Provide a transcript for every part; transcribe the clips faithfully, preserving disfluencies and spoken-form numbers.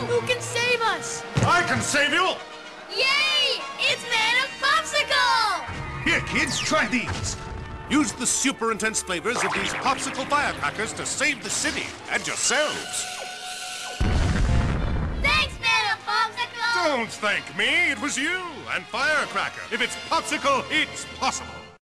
Who can save us? I can save you! Yay! It's Man of Popsicle! Here, kids, try these. Use the super intense flavors of these popsicle firecrackers to save the city and yourselves. Thanks, Man of Popsicle! Don't thank me. It was you and Firecracker. If it's popsicle, it's possible.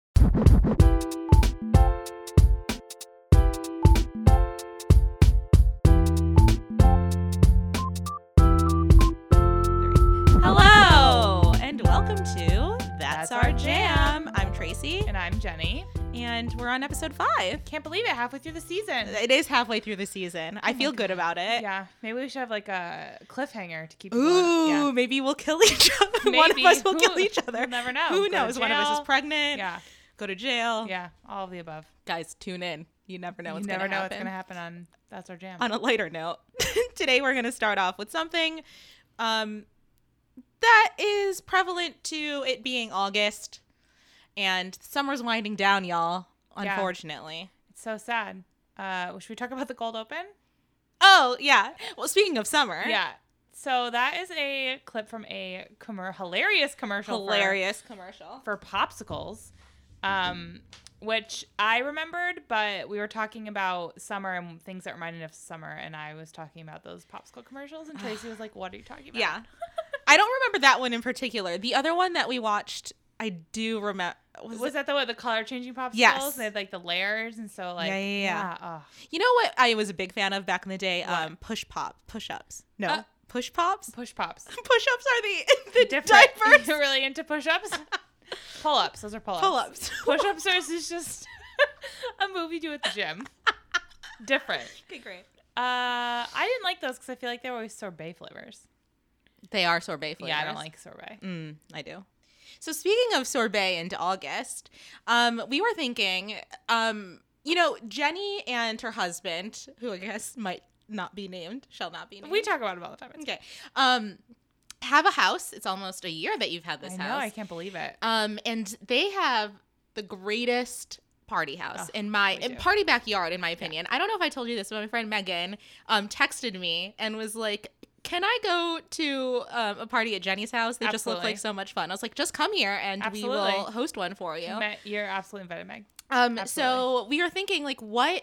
Hello, and welcome to That's, That's Our Jam. I'm Tracy. And I'm Jenny. And we're on episode five. Can't believe it, halfway through the season. It is halfway through the season. I feel good about it. Yeah, maybe we should have like a cliffhanger to keep it Ooh, going. Yeah. maybe we'll kill each other. One of Maybe. us will Who- kill each other. we'll never know. Who Go to knows? One of us is jail. pregnant. Yeah, Go to jail. yeah, all of the above. Guys, tune in. You never know You what's never going to know happen. what's gonna happen on That's Our Jam. On a lighter note, today we're going to start off with something um, that is prevalent to it being August. And summer's winding down, y'all, Yeah. unfortunately. It's so sad. Uh, should we talk about the cold open? Oh, yeah. Well, speaking of summer. Yeah. So that is a clip from a commer- hilarious commercial. Hilarious commercial. For, for popsicles, um, which I remembered, but we were talking about summer and things that reminded of summer, and I was talking about those popsicle commercials, and Tracy was like, "What are you talking about?" Yeah. I don't remember that one in particular. The other one that we watched, I do remember. Was, was that the one, the color changing popsicles? Yes. They had like the layers, and so like Yeah, yeah, yeah. oh. You know what I was a big fan of back in the day? What? Um, push pop, push ups. No, Uh, push pops. Push pops. Push ups are the the Different. diverse You're really into push ups. Pull ups. Those are pull ups. pull ups. Push ups is just a movie you do at the gym. Different. Okay, great. Uh, I didn't like those because I feel like they were always sorbet flavors. They are sorbet flavors. Yeah, I don't like sorbet. Mm, I do. So speaking of sorbet into August, um, we were thinking, um, you know, Jenny and her husband, who I guess might not be named, shall not be named. We talk about them all the time. It's Okay. Um, have a house. It's almost a year that you've had this I know, house. I can't believe it. Um, and they have the greatest party house Oh, in my we do. party backyard, in my opinion. I don't know if I told you this, but my friend Megan um texted me and was like, "Can I go to um, a party at Jenny's house? They just look Absolutely. like so much fun." I was like, "Just come here and Absolutely. we will host one for you." Me- You're absolutely invited, Meg. Um, absolutely. so we were thinking, like, what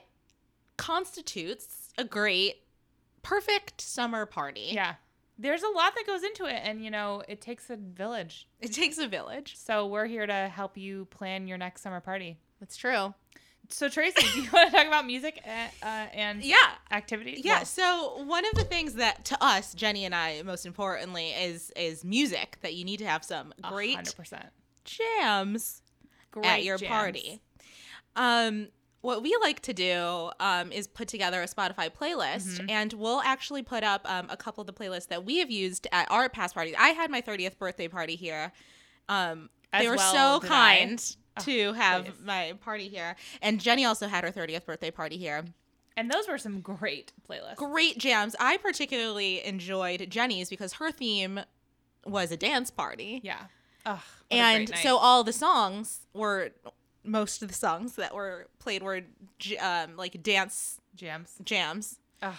constitutes a great, perfect summer party? Yeah. There's a lot that goes into it, and, you know, it takes a village. It takes a village. So we're here to help you plan your next summer party. That's true. So, Tracy, do you want to talk about music uh, uh, and Yeah. activities? Yeah, Well, so one of the things that to us, Jenny and I, most importantly, is is music, that you need to have some a great hundred percent. jams Great at your jams. party. Um, what we like to do um, is put together a Spotify playlist, Mhm. and we'll actually put up um, a couple of the playlists that we have used at our past parties. I had my thirtieth birthday party here. Um, they As were well so did kind I. to have please. my party here, and Jenny also had her thirtieth birthday party here. And those were some great playlists. Great jams. I particularly enjoyed Jenny's because her theme was a dance party. Yeah. Ugh, what a And great night. so all the songs were, most of the songs that were played were j- um, like dance jams. jams. Ugh.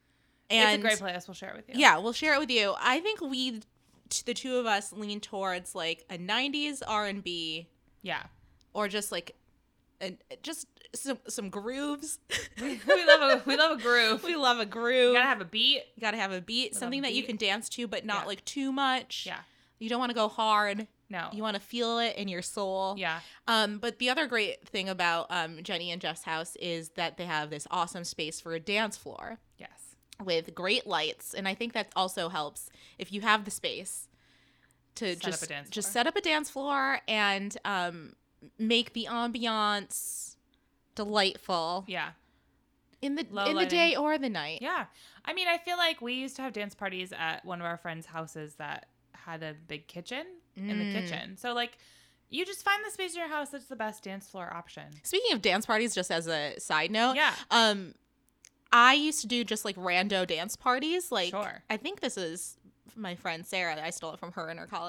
And it's a great playlist. We'll share it with you. yeah, we'll share it with you. I think we, t- the two of us, lean towards like a nineties R and B Yeah. or just like, a, just some some grooves. we, we love a we love a groove. We love a groove. You gotta have a beat. You gotta have a beat, love something a that you beat. can dance to, but not Yeah. like too much. Yeah. You don't want to go hard. No. You want to feel it in your soul. Yeah. Um, but the other great thing about um, Jenny and Jeff's house is that they have this awesome space for a dance floor Yes. with great lights, and I think that also helps if you have the space to Set up just a dance just floor. set up a dance floor and um, make the ambiance delightful Yeah. in the Low in the lighting. day or the night. Yeah. I mean, I feel like we used to have dance parties at one of our friends' houses that had a big kitchen in the Mm. kitchen. So, like, you just find the space in your house that's the best dance floor option. Speaking of dance parties, just as a side note, Yeah. um, I used to do just like rando dance parties. Like, Sure. I think this is my friend Sarah. I stole it from her in her college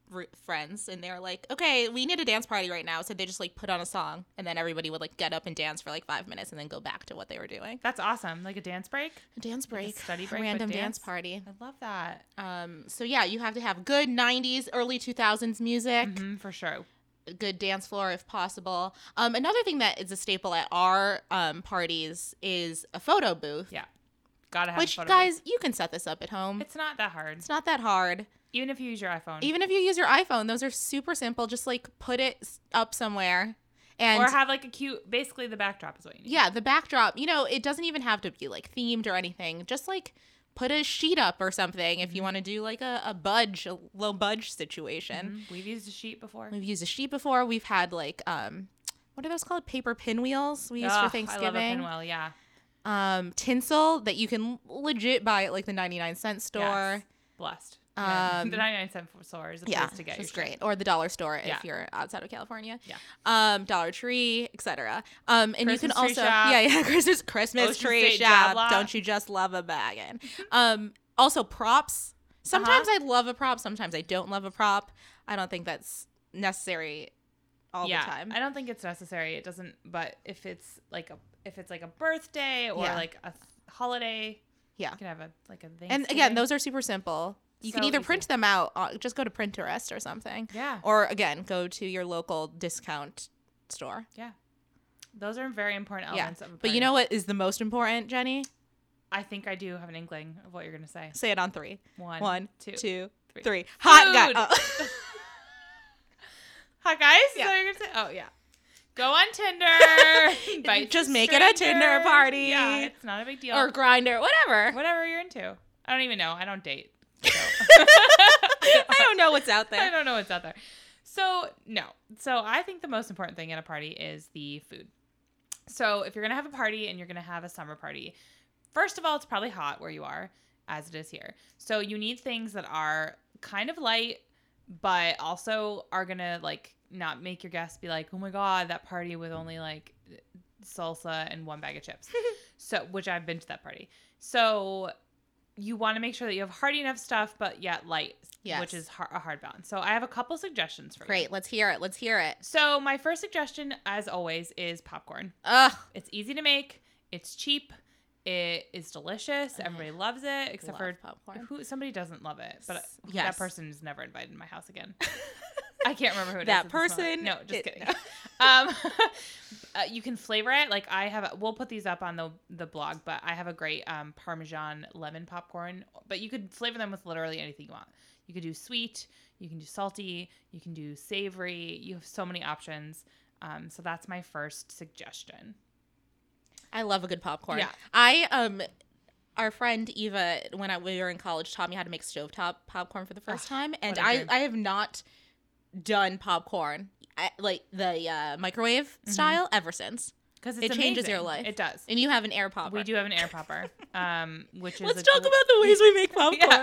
r- friends, and they were like, okay, we need a dance party right now. So they just like put on a song, and then everybody would like get up and dance for like five minutes and then go back to what they were doing. That's awesome. Like a dance break? A dance break. study break, but Random dance dance? party. I love that. Um, so yeah, you have to have good nineties, early two thousands music. Mm, for sure. A good dance floor if possible. Um, another thing that is a staple at our um, parties is a photo booth. Yeah. Gotta have Which, a photo guys, booth. you can set this up at home. It's not that hard. It's not that hard. Even if you use your iPhone. Even if you use your iPhone, those are super simple. Just like put it s- up somewhere. And or have like a cute, basically the backdrop is what you need. yeah, the backdrop, you know, it doesn't even have to be like themed or anything. Just like put a sheet up or something if you want to do like a, a budge, a low budge situation. Mhm. We've used a sheet before. We've used a sheet before. We've had like, um, what are those called? Paper pinwheels we use Ugh, for Thanksgiving. I love a pinwheel, yeah. Um, tinsel that you can legit buy at like the ninety-nine cent store. Yes. Blessed. Yeah. Um, the ninety-nine cent store is a Yeah, place to get it's your great. shit. Or the dollar store Yeah. if you're outside of California. Yeah. Um, Dollar Tree, et cetera. Um, and Christmas you can tree also shop. yeah yeah Christmas Christmas Ocean tree State job shop. lot. Don't you just love a baggin'? Um, also props. Sometimes I love a prop. Sometimes I don't love a prop. I don't think that's necessary all yeah, the time. I don't think it's necessary. It doesn't. But if it's like a if it's like a birthday or Yeah. like a th- holiday, Yeah. you can have a like a Thanksgiving. And again, those are super simple. You can So either easy. print them out, uh, just go to Pinterest or something. Yeah. Or again, go to your local discount store. yeah, those are very important Yeah. elements of a But you party. know what is the most important, Jenny? I think I do have an inkling of what you're gonna say. Say it on three. One, One, two, two, three. three. Hot guy. Food. Oh. Hi guys. Is Yeah. that what you're gonna say? Oh yeah. Go on Tinder. Invite Just some make it a Tinder strangers. party. Yeah, it's not a big deal. Or Grinder, whatever. whatever you're into. I don't even know. I don't date. So. I don't know what's out I there. don't know what's out there. So, no. So, I think the most important thing at a party is the food. So, if you're going to have a party and you're going to have a summer party, first of all, it's probably hot where you are, as it is here. So, you need things that are kind of light, but also are going to, like, not make your guests be like, oh my God, that party with only, like, salsa and one bag of chips. So, which I've been to that party. So, you want to make sure that you have hearty enough stuff, but yet light, Yes. which is har- a hard balance. So I have a couple suggestions for you. Great. Let's hear it. Let's hear it. So my first suggestion, as always, is popcorn. Ugh. It's easy to make. It's cheap. It is delicious. Everybody loves it, except Love for popcorn. who somebody doesn't love it, but S- that yes. person is never invited to my house again. I can't remember who it is. That at this moment. person- No, just it- kidding. um, uh, you can flavor it. Like I have, a, we'll put these up on the the blog, but I have a great um, Parmesan lemon popcorn. But you could flavor them with literally anything you want. You could do sweet. You can do salty. You can do savory. You have so many options. Um, so that's my first suggestion. I love a good popcorn. Yeah. I um our friend Eva, when I, we were in college, taught me how to make stovetop popcorn for the first Ugh, time, and what a I dream. I have not done popcorn I, like the uh, microwave style ever since. Because It changes your life. It does. And you have an air popper. We do have an air popper, um, which is Let's a talk del- about the ways we make popcorn. Yeah.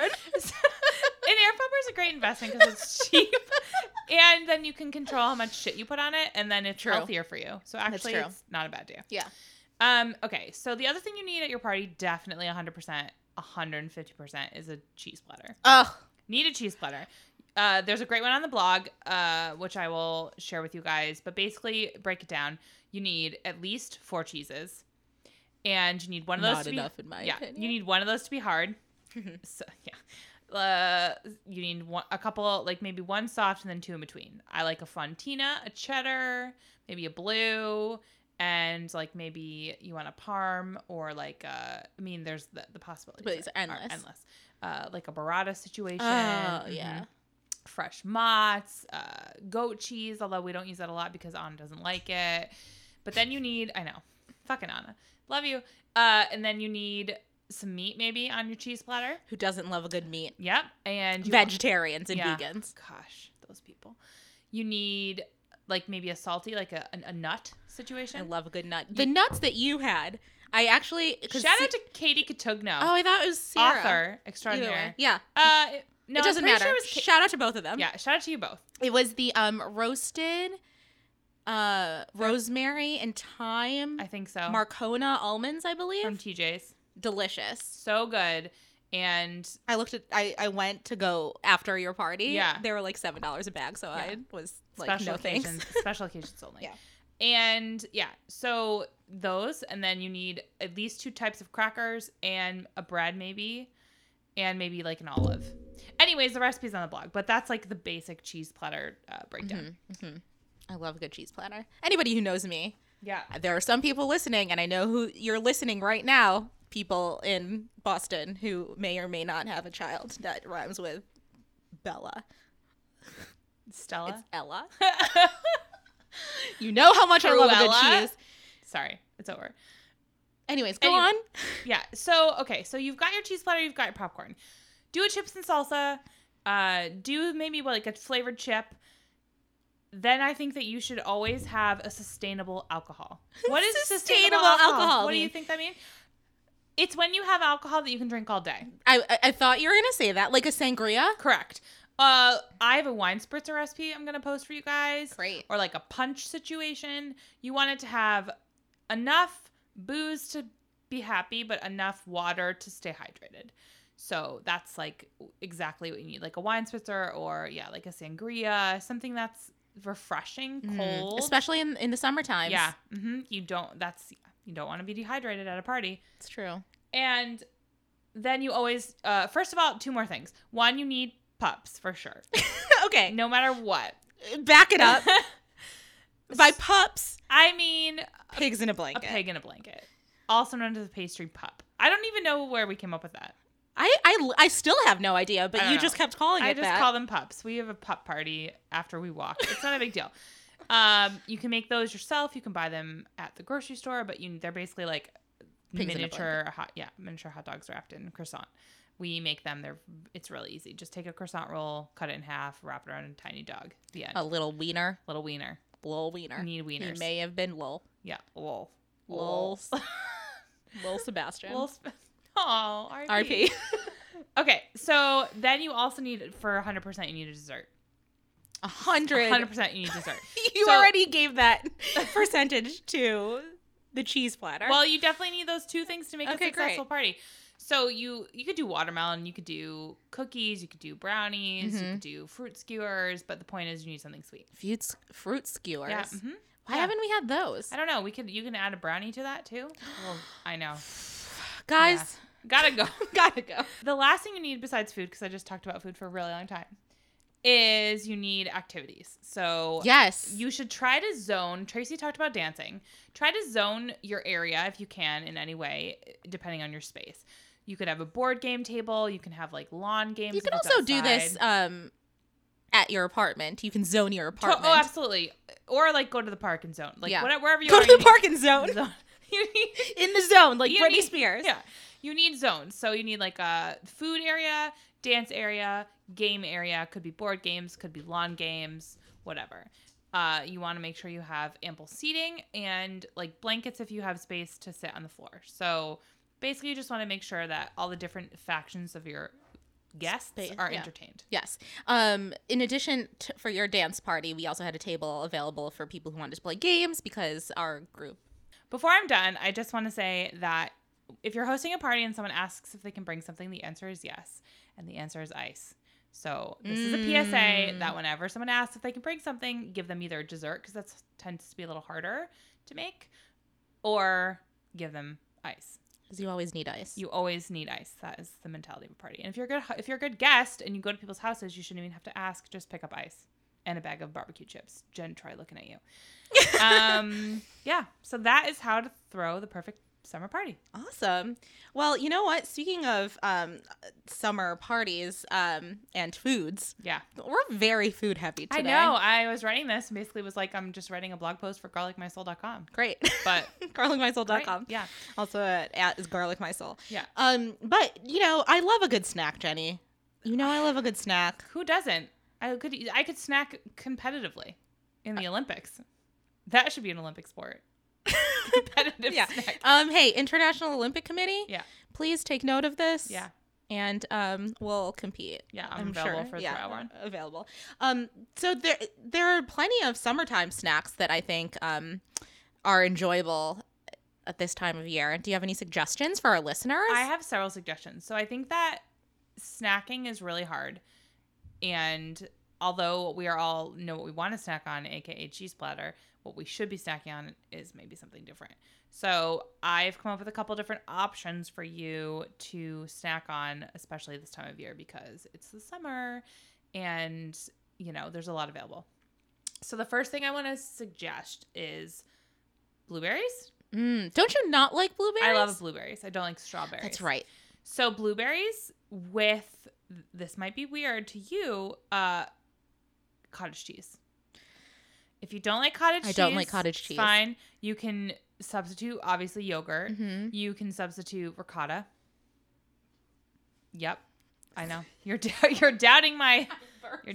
An air popper is a great investment because it's cheap, and then you can control how much shit you put on it, and then it's True. healthier for you. So actually, true. it's not a bad deal. Yeah. Um. Okay. So the other thing you need at your party, definitely one hundred percent, one hundred fifty percent, is a cheese platter. Ugh. Need a cheese platter. Uh, there's a great one on the blog, uh, which I will share with you guys. But basically, break it down. You need at least four cheeses, and you need one of those Not to enough be in my yeah. opinion. You need one of those to be hard. So yeah, uh, you need one, a couple, like maybe one soft and then two in between. I like a Fontina, a cheddar, maybe a blue, and like maybe you want a parm or like uh, I mean, there's the the possibilities. But these are endless. endless. Uh, like a burrata situation. Oh, yeah. Mhm. Fresh mozz, uh, goat cheese, although we don't use that a lot because Anna doesn't like it. But then you need, I know, fucking Anna, love you. Uh, and then you need some meat maybe on your cheese platter. Who doesn't love a good meat? Yep. And you Vegetarians and yeah. vegans. Gosh, those people. You need like maybe a salty, like a, a, a nut situation. I love a good nut. The nuts that you had, I actually 'cause Shout see- out to Katie Katugno, Oh, I thought it was Sarah. author Either way. extraordinaire. Yeah. Uh, it- no, it doesn't I'm pretty matter. Sure it was Ka- Shout out to both of them. yeah, shout out to you both. It was the um roasted uh rosemary and thyme I think so. Marcona almonds, I believe. from T J's. Delicious. So good. And I looked at. I, I went to go after your party. Yeah. They were like seven dollars a bag, so I was like, special no thanks. occasions, special occasions only. Yeah. And yeah, so those, and then you need at least two types of crackers and a bread maybe, and maybe like an olive. Anyways, the recipe's on the blog, but that's like the basic cheese platter uh, breakdown. Mm-hmm. I love a good cheese platter. Anybody who knows me, Yeah. there are some people listening, and I know who you're listening right now. People in Boston who may or may not have a child that rhymes with Bella. Stella. It's Ella. You know how much I love a Cruella? good cheese. Sorry, it's over. Anyways, go Anyway. on. Yeah. So, okay. So you've got your cheese platter, you've got your popcorn. Do a chips and salsa. Uh, do maybe what, like a flavored chip. Then I think that you should always have a sustainable alcohol. What is Sustainable sustainable alcohol? alcohol What do you mean? think that means? It's when you have alcohol that you can drink all day. I, I I thought you were gonna say that, like a sangria. Correct. Uh, I have a wine spritzer recipe I'm gonna post for you guys. Great. Or like a punch situation. You want it to have enough booze to be happy, but enough water to stay hydrated. So that's like exactly what you need, like a wine spritzer, or yeah, like a sangria, something that's refreshing, cold, Especially in in the summertime. Yeah. Mm-hmm. You don't. That's you don't want to be dehydrated at a party. It's true. And then you always, uh, first of all, two more things. One, you need pups for sure. Okay. No matter what. Back it up. By pups, I mean, pigs in a a blanket. pig in a blanket, also known as a pastry pup. I don't even know where we came up with that. I, I, I still have no idea, but I don't you know. just kept calling I it just that. call them pups. We have a pup party after we walk. It's not a big deal. Um, you can make those yourself. You can buy them at the grocery store, but you they're basically like Pigs in a miniature hot yeah miniature hot dogs wrapped in croissant. We make them. They're it's really easy. Just take a croissant roll, cut it in half, wrap it around a tiny dog. The end. A little wiener. Little wiener. Lil wiener. You need He wieners. may have been Lil. Yeah. Lol. Lil. Lil Sebastian. Lol. Sp- oh, R P. R P. Okay, so then you also need, for one hundred percent, you need a dessert. A hundred. one hundred percent you need dessert. You So- already gave that percentage to the cheese platter. Well, you definitely need those two things to make Okay, a successful great. party. So you you could do watermelon, you could do cookies, you could do brownies, Mm-hmm. you could do fruit skewers, but the point is you need something sweet. fruit, fruit skewers. Yeah. hmm Why yeah. haven't we had those? I don't know. We could you can add a brownie to that too. Well, I know. Guys, Gotta go. gotta go. The last thing you need besides food, because I just talked about food for a really long time, is you need activities. So Yes. you should try to zone. Tracy talked about dancing. Try to zone your area if you can in any way, depending on your space. You could have a board game table. You can have like lawn games. You if can it's also do this outside. um, at your apartment. You can zone your To- apartment. oh, absolutely. Or like go to the park and zone. Like Yeah. whatever, wherever you Go are. to the you need- park and zone. zone. You need, In the zone, like you Britney need- Spears. Yeah. You need zones. So you need like a food area, dance area, game area. Could be board games, could be lawn games, whatever. Uh, you want to make sure you have ample seating and like blankets if you have space to sit on the floor. So basically you just want to make sure that all the different factions of your guests Space, are yeah. entertained. Yes. Um, in addition to, for your dance party, we also had a table available for people who wanted to play games because our group. Before I'm done, I just want to say that if you're hosting a party and someone asks if they can bring something, the answer is yes. And the answer is ice. So this is a P S A that whenever someone asks if they can bring something, give them either a dessert, because that tends to be a little harder to make, or give them ice. Because you always need ice. You always need ice. That is the mentality of a party. And if you're a good, if you're a good guest and you go to people's houses, you shouldn't even have to ask. Just pick up ice and a bag of barbecue chips. Jen, try looking at you. um, yeah. So that is how to throw the perfect summer party. Awesome. Well, you know what? Speaking of um, summer parties um, and foods, Yeah. we're very food heavy today. I know. I was writing this and basically was like, I'm just writing a blog post for garlic my soul dot com. Great. But garlic my soul dot com. Right, yeah. Also at, at is garlic my soul. Yeah. Um, but you know, I love a good snack, Jenny. You know, I love a good snack. Who doesn't? I could I could snack competitively in the Olympics. That should be an Olympic sport. Competitive Yeah. snack. Um, hey, International Olympic Committee. Yeah. Please take note of this. Yeah. And um, we'll compete. Yeah, I'm available for yeah, throw one. available. Um, so there there are plenty of summertime snacks that I think um are enjoyable at this time of year. Do you have any suggestions for our listeners? I have several suggestions. So I think that snacking is really hard. And although we are all know what we want to snack on, aka cheese platter, what we should be snacking on is maybe something different. So I've come up with a couple different options for you to snack on, especially this time of year because it's the summer and, you know, there's a lot available. So the first thing I want to suggest is blueberries. Mm, don't you not like blueberries? I love blueberries. I don't like strawberries. That's right. So blueberries with, this might be weird to you, uh, cottage cheese. If you don't like cottage I cheese, don't like cottage it's cheese. fine. You can substitute, obviously, yogurt. Mm-hmm. You can substitute ricotta. Yep. I know. You're d- you're doubting my... You're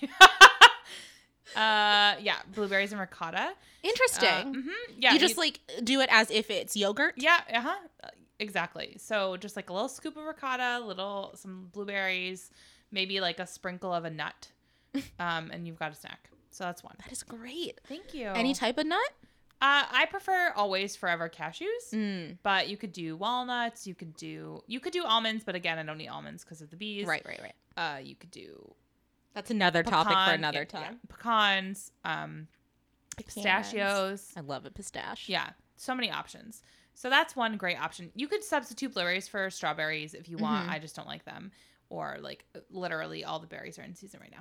uh, yeah, blueberries and ricotta. Interesting. Uh, mhm. Yeah, you just like do it as if it's yogurt? Yeah, uh-huh. Exactly. So just like a little scoop of ricotta, little some blueberries, maybe like a sprinkle of a nut. Um, and you've got a snack. So that's one. That is great. Thank you. Any type of nut? Uh, I prefer always forever cashews, Mm. but you could do walnuts. You could do you could do almonds, but again, I don't eat almonds because of the bees. Right, right, right. Uh, you could do That's another topic for pecan- another yeah, time. yeah. Pecans, um, pistachios. I love a pistache. Yeah, so many options. So that's one great option. You could substitute blueberries for strawberries if you want. Mhm. I just don't like them. Or like literally all the berries are in season right now.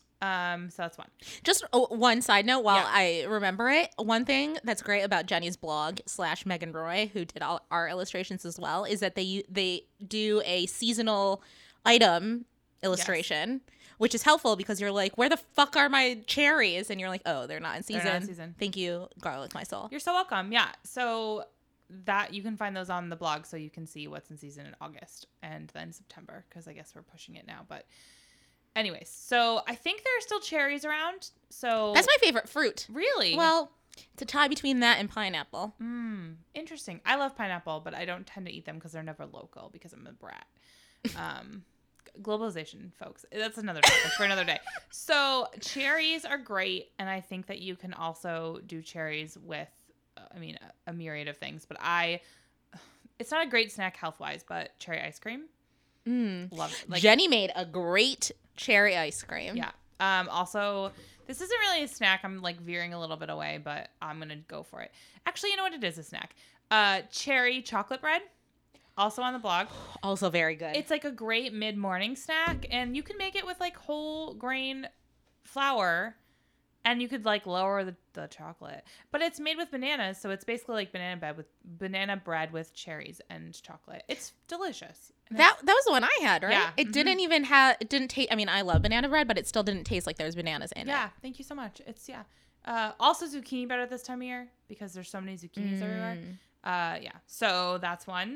Um, so that's one. Just oh, one side note while Yeah. I remember it. One thing that's great about Jenny's blog slash Megan Roy, who did all our illustrations as well, is that they they do a seasonal item illustration, which is helpful because you're like, where the fuck are my cherries? And you're like, oh, they're not in season. They're not in season. Thank you, Garlic My Soul. You're so welcome. Yeah. So that you can find those on the blog so you can see what's in season in August and then September because I guess we're pushing it now. But anyways, so I think there are still cherries around. So That's my favorite fruit. really Well, it's a tie between that and pineapple. Mm, interesting. I love pineapple, but I don't tend to eat them because they're never local because I'm a brat. Um, globalization, folks. That's another topic for another day. So cherries are great, and I think that you can also do cherries with, uh, I mean, a, a myriad of things. But I, it's not a great snack health wise, but cherry ice cream, Mm. love it. Like, Jenny made a great cherry ice cream. yeah. Um, also, this isn't really a snack. I'm like veering a little bit away, but I'm gonna go for it. Actually, you know what? It is a snack. Uh, cherry chocolate bread, also on the blog. Also very good. It's like a great mid-morning snack, and you can make it with like whole grain flour, and you could like lower the, the chocolate. But it's made with bananas, so it's basically like banana bread with banana bread with cherries and chocolate. It's delicious. And That that was the one I had, right? Yeah, It mhm. didn't even have it didn't taste I mean, I love banana bread, but it still didn't taste like there was bananas in Yeah, it. thank you so much. It's yeah. Uh, also zucchini bread at this time of year because there's so many zucchinis everywhere. Mm. Uh, yeah, so that's one.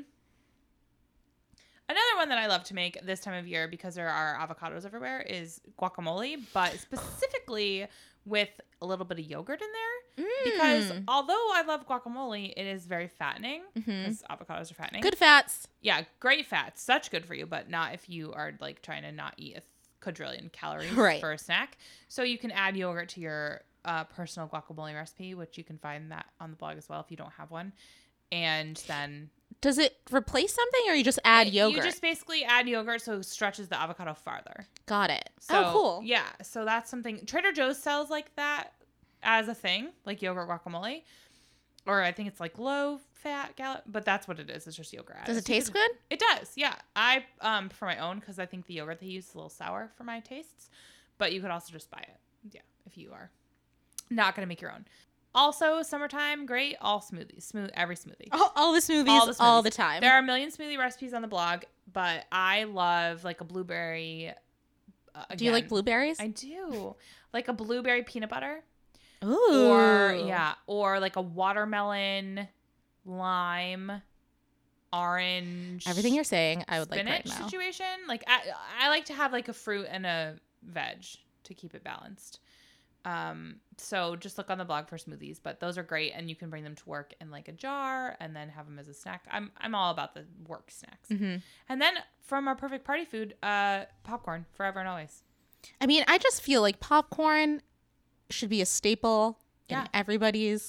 Another one that I love to make this time of year because there are avocados everywhere is guacamole, but specifically with a little bit of yogurt in there. Because Mm. although I love guacamole, it is very fattening Mhm. because avocados are fattening. Good fats. Yeah, great fats. Such good for you, but not if you are like trying to not eat a quadrillion calories Right. for a snack. So you can add yogurt to your uh, personal guacamole recipe, which you can find that on the blog as well if you don't have one. And then Does it replace something or you just add it- yogurt? You just basically add yogurt so it stretches the avocado farther. Got it. So, oh, cool. Yeah, so that's something Trader Joe's sells like that as a thing, like yogurt guacamole. Or I think it's like low fat gal, but that's what it is. It's just yogurt. added. Does it So you taste can- good? It does, yeah. I um prefer my own because I think the yogurt they use is a little sour for my tastes. But you could also just buy it, yeah, if you are not gonna make your own. Also, summertime, great. All smoothies, smooth every smoothie. All, all the smoothies all All the, the smoothies. time. There are a million smoothie recipes on the blog, but I love like a blueberry. Uh, Do you like again, blueberries? I do. Like a blueberry peanut butter. Ooh. Or yeah, or like a watermelon, lime, orange. Everything you're saying, I would like spinach right now. situation. Like I, I like to have like a fruit and a veg to keep it balanced. Um, so just look on the blog for smoothies, but those are great, and you can bring them to work in like a jar and then have them as a snack. I'm I'm all about the work snacks. Mm-hmm. And then from our perfect party food, uh, popcorn forever and always. I mean, I just feel like popcorn should be a staple Yeah. in everybody's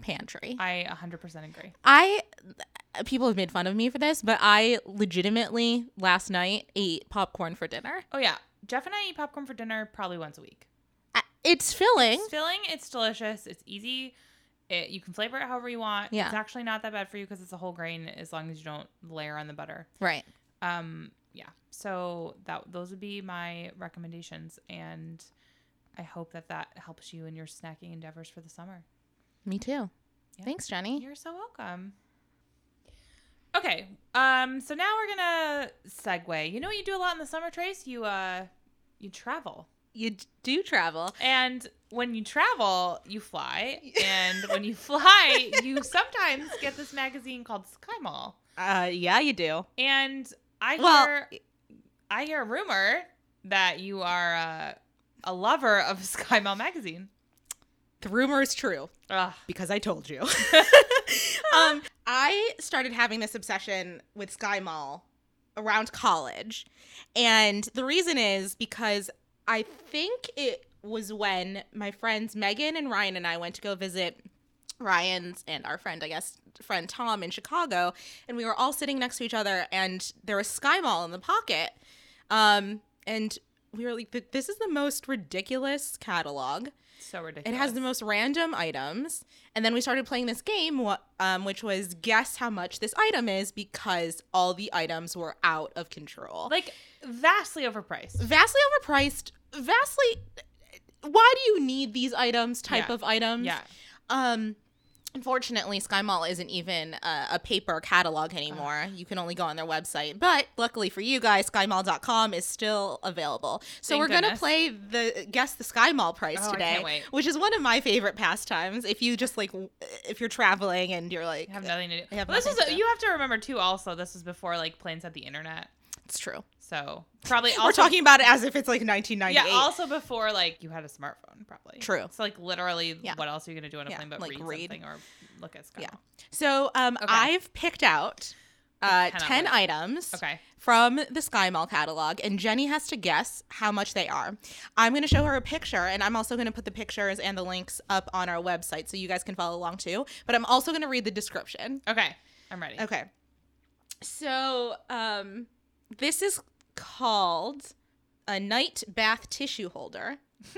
pantry. I one hundred percent agree. I people have made fun of me for this, but I legitimately last night ate popcorn for dinner. Oh, yeah. Jeff and I eat popcorn for dinner probably once a week. I- It's filling. It's filling. It's delicious. It's easy. It, you can flavor it however you want. Yeah. It's actually not that bad for you because it's a whole grain as long as you don't layer on the butter. Right. Um, yeah. So that those would be my recommendations, and I hope that that helps you in your snacking endeavors for the summer. Me too. Yeah. Thanks, Jenny. You're so welcome. Okay. Um. So now we're gonna segue. You know what you do a lot in the summer, Trace? You uh, you travel. You d- do travel. And when you travel, you fly. And when you fly, you sometimes get this magazine called Sky Mall. Uh, yeah, you do. And I Well- hear, I hear a rumor that you are uh, a lover of Sky Mall magazine. The rumor is true Ugh. because I told you. um, I started having this obsession with Sky Mall around college. And the reason is because I think it was when my friends Megan and Ryan and I went to go visit Ryan's and our friend, I guess, friend Tom in Chicago. And we were all sitting next to each other and there was Sky Mall in the pocket. Um, and we were like, this is the most ridiculous catalog. So ridiculous. It has the most random items. And then we started playing this game, wha- um, which was guess how much this item is because all the items were out of control. like vastly overpriced. Vastly overpriced, vastly. Why do you need these items type Yeah. of items? Yeah. Um, unfortunately, Sky Mall isn't even a, a paper catalog anymore. You can only go on their website. But luckily for you guys, sky mall dot com is still available. So Thank we're going to goodness. play the guess the Sky Mall price Oh, I today, can't wait. which is one of my favorite pastimes. If you just like, w- if you're traveling and you're like, You have nothing to do. I have Well, this nothing is to do. you have to remember too. Also, this was before like planes had the internet, it's true. so probably also We're talking about it as if it's like nineteen ninety-eight. yeah. Also before like you had a smartphone, probably. True. So like literally, Yeah. what else are you gonna do on a Yeah, plane but like read, read. something or look at Sky Yeah. Mall? So um, Okay. I've picked out uh, cannot ten wait. items Okay. from the Sky Mall catalog, and Jenny has to guess how much they are. I'm going to show her a picture, and I'm also going to put the pictures and the links up on our website so you guys can follow along too. But I'm also going to read the description. Okay. I'm ready. Okay. So um, this is called a night bath tissue holder.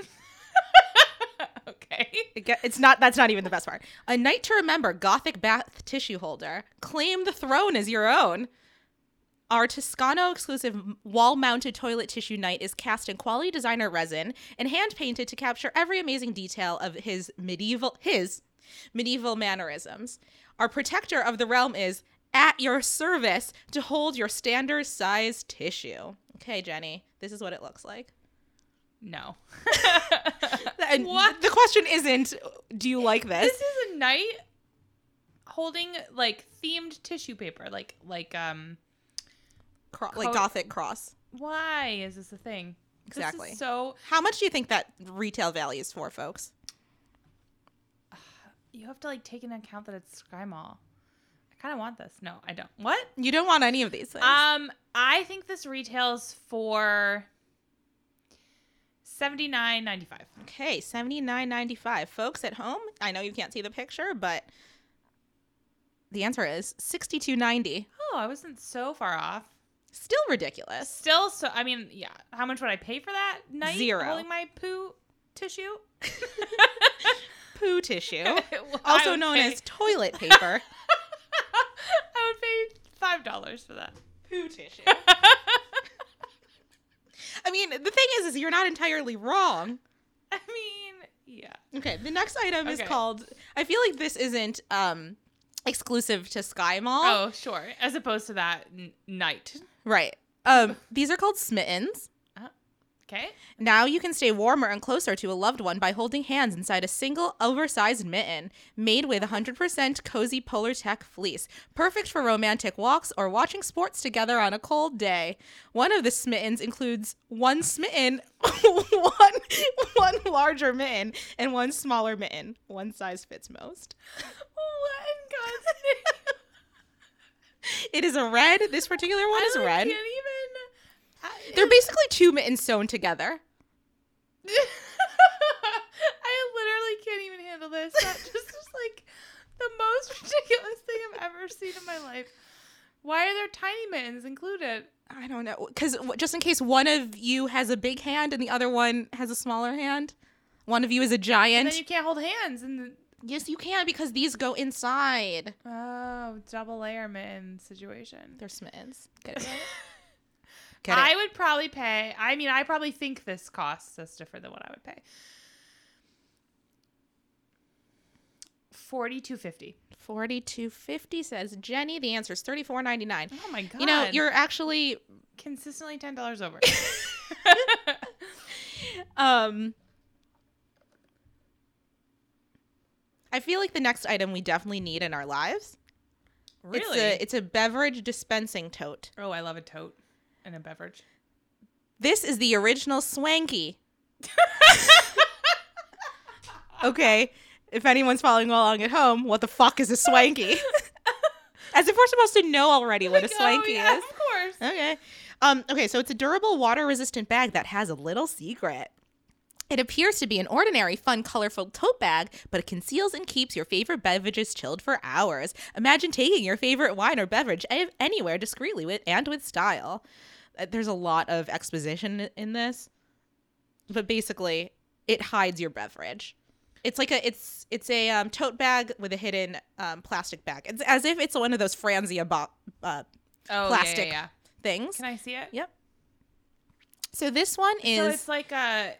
Okay. It ge- It's not. That's not even the best part. A night to remember Gothic bath tissue holder. Claim the throne as your own. Our Toscano exclusive wall-mounted toilet tissue night is cast in quality designer resin and hand-painted to capture every amazing detail of his medieval his medieval mannerisms. Our protector of the realm is at your service to hold your standard size tissue. Okay, Jenny, this is what it looks like. No. And What? the question isn't, do you like this? This is a knight holding like themed tissue paper, like like um. Cro- like coat- Gothic cross. Why is this a thing? This is Exactly. so How much do you think that retail value is for, folks? you have to like take into account that it's Sky Mall. I kind of want this. No, I don't. What? You don't want any of these things. Um, I think this retails for seventy nine ninety five. okay, seventy-nine ninety-five. Folks at home, I know you can't see the picture, but the answer is sixty-two ninety. Oh, I wasn't so far off. Still ridiculous. Still, so I mean, yeah. How much would I pay for that night? Zero. Holding my poo tissue. Poo tissue, I also would known pay- as toilet paper. I would pay five dollars for that. Poo tissue. I mean, the thing is, is you're not entirely wrong. I mean, yeah. Okay, the next item is Okay. called, I feel like this isn't um exclusive to Sky Mall. Oh, sure. As opposed to that n- night. Right. Um, these are called Smittens. Okay. Now you can stay warmer and closer to a loved one by holding hands inside a single oversized mitten made with one hundred percent cozy Polar Tech fleece. Perfect for romantic walks or watching sports together on a cold day. One of the smittens includes one smitten, one, one larger mitten, and one smaller mitten. One size fits most. What in God's name? It is a red. This particular one is I red. can't even. I, They're basically two mittens sewn together. I literally can't even handle this. That just, just like the most ridiculous thing I've ever seen in my life. Why are there tiny mittens included? I don't know. Because just in case one of you has a big hand and the other one has a smaller hand. One of you is a giant. And then you can't hold hands. And the... Yes, you can because these go inside. Oh, double layer mitten situation. They're smittens. Get it? Get it? I would probably pay. I mean, I probably think this costs us different than what I would pay. Forty-two fifty. Forty-two fifty says Jenny. The answer is thirty-four ninety-nine. Oh my god! You know, you're actually consistently ten dollars over. um. I feel like the next item we definitely need in our lives. Really? It's a, it's a beverage dispensing tote. Oh, I love a tote and a beverage. This is the original Swanky. Okay, if anyone's following along at home, what the fuck is a Swanky? As if we're supposed to know already what a Like, Swanky oh, yeah, is. Of course. Okay. Um, okay, so it's a durable, water-resistant bag that has a little secret. It appears to be an ordinary, fun, colorful tote bag, but it conceals and keeps your favorite beverages chilled for hours. Imagine taking your favorite wine or beverage a- anywhere discreetly with and with style. Uh, There's a lot of exposition in this, but basically, it hides your beverage. It's like a it's it's a um, tote bag with a hidden um, plastic bag. It's as if it's one of those Franzia bo- uh, Oh, plastic yeah, yeah, yeah. things. Can I see it? Yep. So this one is So it's like a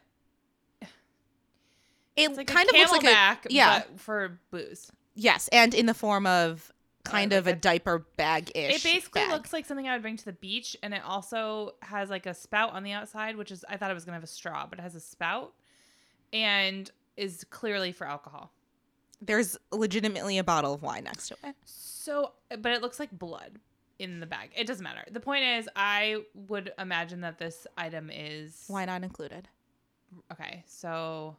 it it's like kind a of looks like Camelback, a yeah but for booze. yes, and in the form of kind Uh, of like a, a- diaper bag ish. It basically looks like something I would bring to the beach, and it also has like a spout on the outside, which is I thought it was gonna have a straw, but it has a spout, and is clearly for alcohol. There's legitimately a bottle of wine next to it. So, but it looks like blood in the bag. It doesn't matter. The point is, I would imagine that this item is Why not included? okay. So,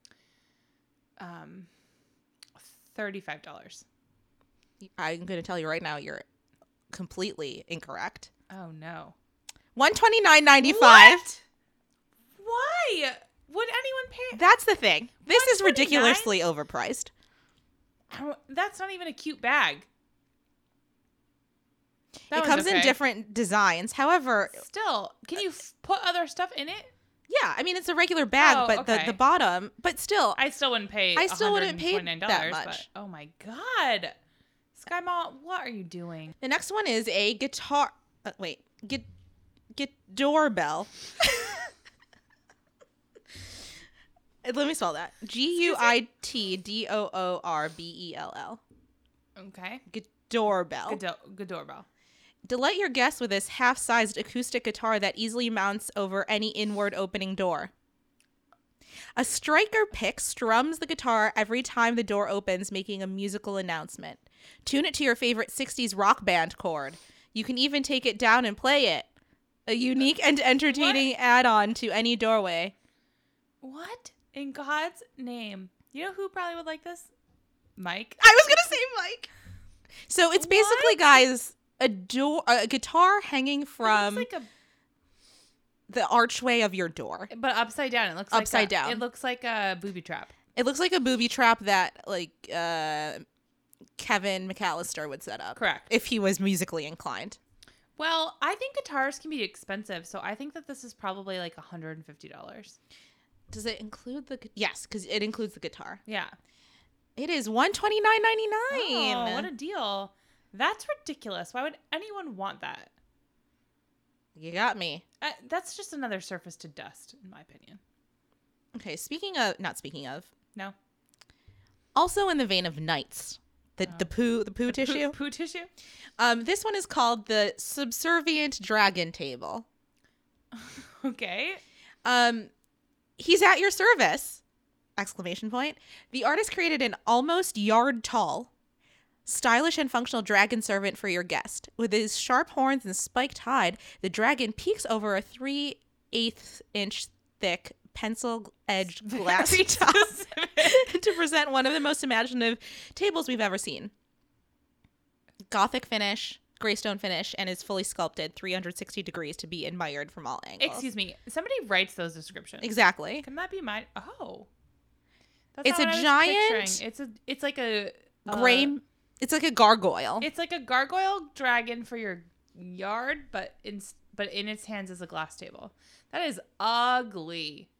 um, thirty-five dollars. I'm going to tell you right now, you're completely incorrect. Oh no! one twenty-nine ninety-five. What? Why would anyone pay? That's the thing. This is one twenty-nine? ridiculously overpriced. I don't- That's not even a cute bag. That It one's comes in okay. different designs. However, Still, can you f- put other stuff in it? yeah, I mean it's a regular bag, Oh, but okay. the, the bottom, but still, I still wouldn't pay. I still wouldn't pay one hundred twenty-nine dollars, that But, much. oh my god, Sky Mall, what are you doing? the next one is a guitar. Uh, wait, get get doorbell. Let me spell that. G U I T D O O R B E L L. Okay, Get doorbell. good, do- good doorbell. Delight your guests with this half-sized acoustic guitar that easily mounts over any inward opening door. A striker pick strums the guitar every time the door opens, making a musical announcement. Tune it to your favorite sixties rock band chord. You can even take it down and play it. A unique and entertaining add-on to any doorway. What in God's name? You know who probably would like this? Mike. I was gonna say Mike. So it's basically, What? guys, a door, a guitar hanging It from looks like a the archway of your door. but upside down. It looks Upside like a, down. It looks like a booby trap. It looks like a booby trap that like uh, Kevin McAllister would set up. Correct. If he was musically inclined. Well, I think guitars can be expensive, so I think that this is probably like one hundred fifty dollars. Does it include the? gu- Yes, because it includes the guitar. Yeah. It is one twenty nine ninety nine. Oh, what a deal. That's ridiculous. Why would anyone want that? You got me. Uh, that's just another surface to dust, in my opinion. Okay, speaking of, not speaking of, No? also in the vein of knights, the the poo the poo tissue. Poo, poo tissue? Um, this one is called the Subservient Dragon Table. Okay. Um, he's at your service! Exclamation point. The artist created an almost yard tall, stylish and functional dragon servant for your guest. With his sharp horns and spiked hide, the dragon peeks over a three eighths inch thick pencil-edged glass Very top specific. to present one of the most imaginative tables we've ever seen. Gothic finish, graystone finish, and is fully sculpted three hundred sixty degrees to be admired from all angles. Excuse me. Somebody writes those descriptions. Exactly. Can that be mine? Oh. That's It's not a what I was giant- picturing. It's a. It's like a gray. Uh, It's like a gargoyle. It's like a gargoyle dragon for your yard, but in but in its hands is a glass table. That is ugly.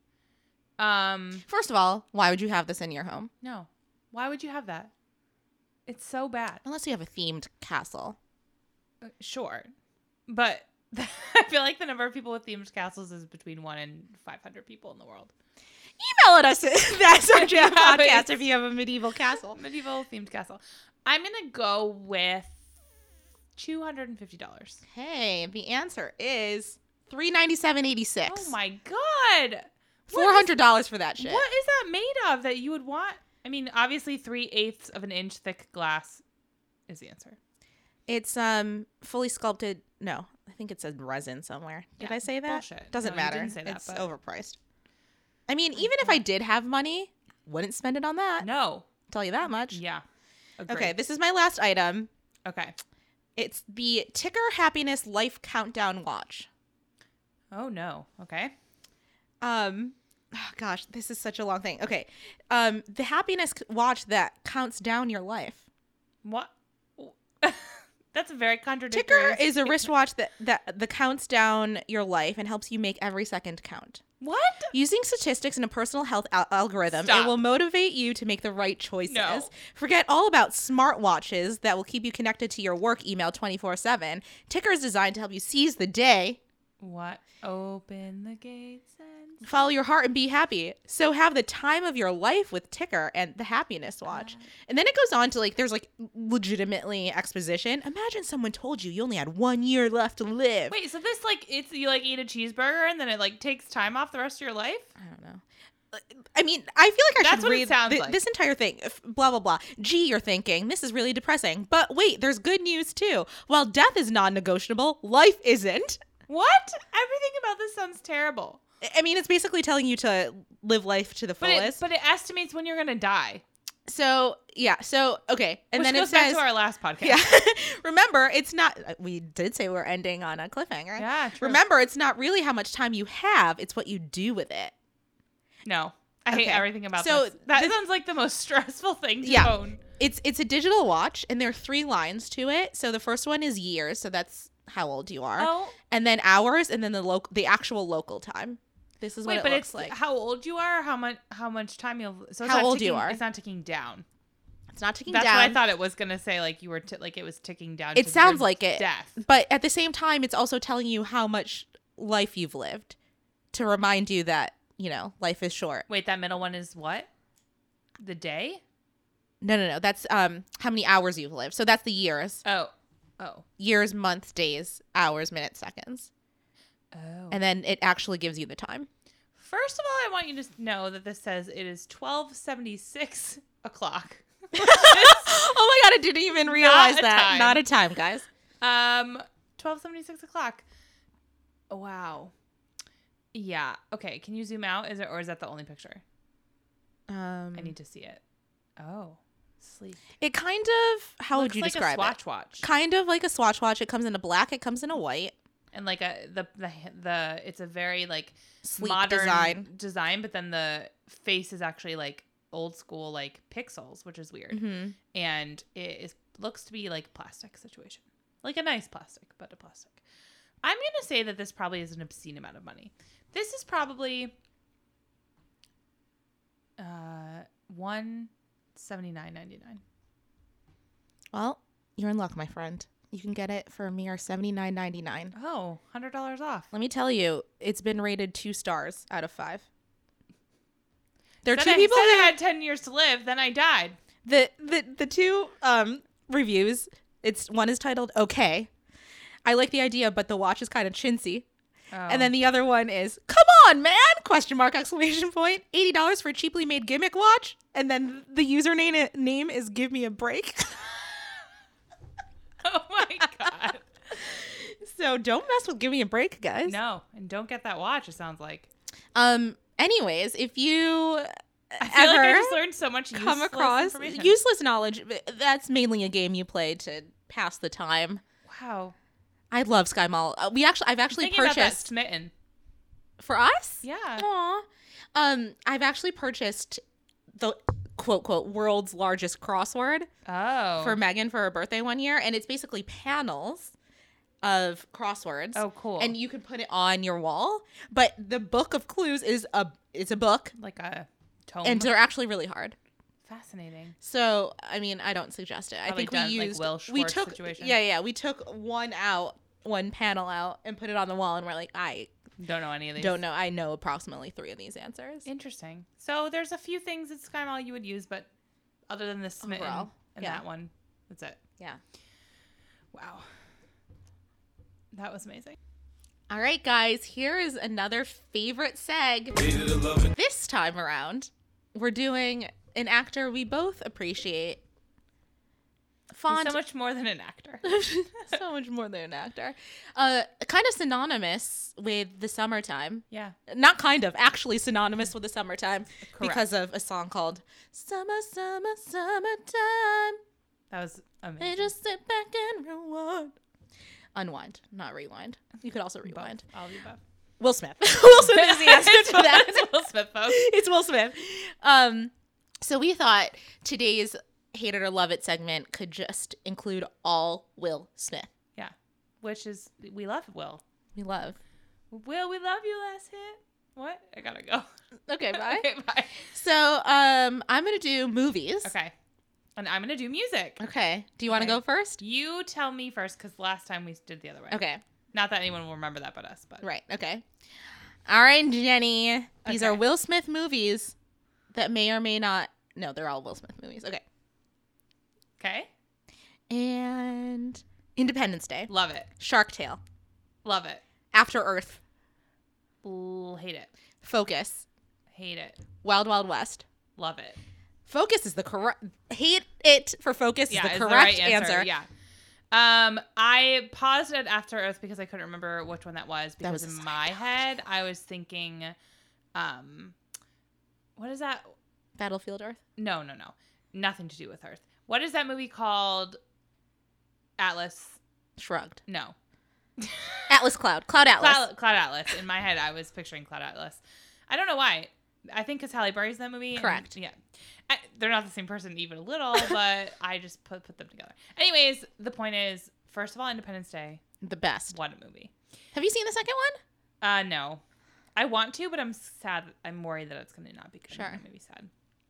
Um, First of all, why would you have this in your home? no. Why would you have that? It's so bad. Unless you have a themed castle. Uh, Sure, but I feel like the number of people with themed castles is between one and five hundred people in the world. Email at us at That's Our Jam Yeah, Podcast it's- if you have a medieval castle. Medieval themed castle. I'm gonna go with two hundred and fifty dollars. Hey, the answer is three ninety seven eighty six. Oh my god! Four hundred dollars for that shit. What is that made of that you would want? I mean, obviously, three eighths of an inch thick glass is the answer. It's um fully sculpted. No, I think it said resin somewhere. Did Yeah, I say that? bullshit. Doesn't No, you matter. didn't say that, it's but- overpriced. I mean, even if I did have money, wouldn't spend it on that. No. Tell you that much. Yeah. Agreed. Okay, this is my last item. Okay. It's the Ticker Happiness Life Countdown Watch. Oh no. Okay. Um, oh gosh, this is such a long thing. Okay, um, the happiness c- watch that counts down your life. What? That's a very contradictory. Ticker is a wristwatch that that that counts down your life and helps you make every second count. What? Using statistics and a personal health al- algorithm, Stop. it will motivate you to make the right choices. No. Forget all about smartwatches that will keep you connected to your work email twenty-four seven. Ticker is designed to help you seize the day, What? Open the gates and follow your heart, and be happy. So have the time of your life with Ticker and the happiness watch. And then it goes on to like, there's like legitimately exposition. Imagine someone told you you only had one year left to live. Wait, so this like it's you like eat a cheeseburger and then it like takes time off the rest of your life? I don't know. I mean, I feel like I That's should what it read sounds thi- like. this entire thing. F- Blah, blah, blah. Gee, you're thinking, this is really depressing. But wait, there's good news too. While death is non-negotiable, life isn't. What? Everything about this sounds terrible. I- I mean, it's basically telling you to live life to the But it, fullest. but it estimates when you're gonna die. so, yeah. So, okay. And Which then goes it says... back to our last podcast. Yeah. Remember, it's not... We did say we're ending on a cliffhanger. Yeah, true. Remember, it's not really how much time you have. It's what you do with it. No. I hate Okay. everything about So this. That this- sounds like the most stressful thing to Yeah. own. It's it's a digital watch, and there are three lines to it. So the first one is years, so that's how old you are, Oh, and then hours, and then the local, the actual local time. This is what wait, it but looks it's like. how old you are, how much how much time you'll. So it's How not old you ticking- are. It's not ticking down. It's not ticking That's down. what I thought it was gonna say. Like you were t- like it was ticking down. It to sounds your like it, Death. but at the same time, it's also telling you how much life you've lived, to remind you that you know life is short. Wait, that middle one is what? The day? No, no, no. That's um how many hours you've lived. So that's the years, Oh, oh, years, months, days, hours, minutes, seconds, oh. and then it actually gives you the time. First of all, I want you to know that this says it is twelve seventy six o'clock. Oh my god, I didn't even realize a that. time. Not a time, guys. Um, twelve seventy six o'clock. Oh, wow. Yeah. Okay. Can you zoom out? Is it or is that the only picture? Um, I need to see it. Oh, sleep. it kind of. How Looks would you like describe a swatch it? watch, Kind of like a Swatch watch. It comes in a black. It comes in a white. and like a the the the it's a very like Sleek modern design. design, but then the face is actually like old school like pixels, which is weird, Mm-hmm. and it is looks to be like plastic situation, like a nice plastic, but a plastic. I'm gonna say that this probably is an obscene amount of money. This is probably uh one seventy nine ninety nine. Well, you're in luck, my friend. You can get it for a mere seventy nine ninety nine. Oh, hundred dollars off. Let me tell you, it's been rated two stars out of five. There are Said two I, people said who I had ten years to live, then I died. the the the two um reviews. It's one is titled "Okay." I like the idea, but the watch is kind of chintzy. Oh. And then the other one is, "Come on, man!" Question mark exclamation point. Eighty dollars for a cheaply made gimmick watch, and then the username name is "Give me a break." Oh my god. So don't mess with "Give me a break," guys. No, and don't get that watch. It sounds like. Um. Anyways, if you I feel ever like I just learned so much come useless across information. useless knowledge, that's mainly a game you play to pass the time. Wow. I love Sky Mall. Uh, we actually, I've actually Thinking about that purchased smitten. for us. Yeah. Aw. Um, I've actually purchased the quote, quote, world's largest crossword Oh. for Megan for her birthday one year. And it's basically panels of crosswords. Oh, cool. And you can put it on your wall. But the book of clues is a it's a book. like a tome. And they're actually really hard. Fascinating. So, I mean, I don't suggest it. I Probably think we done, like, used Will we Schwartz took situation. yeah, yeah, we took one out, one panel out and put it on the wall and we're like, I Don't know any of these. don't know. I know approximately three of these answers. Interesting. So there's a few things that Skymall you would use, but other than the smitten Overall, and yeah. that one, that's it. Yeah. Wow. That was amazing. All right, guys, here is another favorite seg. This time around, we're doing an actor we both appreciate. He's Font so much more than an actor. so much more than an actor. Uh, kind of synonymous with the summertime. Yeah. Not kind of, actually synonymous with the summertime Correct. because of a song called Summer, Summer, Summertime. That was They amazing. just sit back and rewind. Unwind, not rewind. You could also Both. rewind. All of the above. Will Smith. Will Smith is the answer It's to that. It's Will Smith, folks. It's Will Smith. Um, so we thought today's Hate It or Love It segment could just include all Will Smith. Yeah. Which is, we love Will. We love. Will, we love you, last hit. What? I gotta go. Okay, bye. Okay, bye. So um, I'm going to do movies. Okay. And I'm gonna do music. Okay. Do you want to Okay. go first? You tell me first, because last time we did the other way. Okay. Not that anyone will remember that but us, but. Right. Okay. All right, Jenny. These are Okay. Will Smith movies that may or may not. No, they're all Will Smith movies. Okay. Okay. And Independence Day. Love it. Shark Tale. Love it. After Earth. L- hate it. Focus. Focus. Hate it. Wild Wild West. Love it. Focus is the correct. Hate it for Focus Yeah, is the is correct right answer. Yeah. Um, I paused it After Earth because I couldn't remember which one that was. Because was in a my head, I was thinking, um, what is that? Battlefield Earth. No, no, no. Nothing to do with Earth. What is that movie called? Atlas. Shrugged. No. Atlas Cloud. Cloud Atlas. Cloud, Cloud Atlas. In my head, I was picturing Cloud Atlas. I don't know why. I think because Halle Berry's in that movie. and- Correct. yeah. I, they're not the same person even a little, but I just put put them together. Anyways, the point is, first of all, Independence Day. The best. What a movie. Have you seen the second one? Uh, no. I want to, but I'm sad. I'm worried that it's going to not be good. Sure. I'm maybe sad.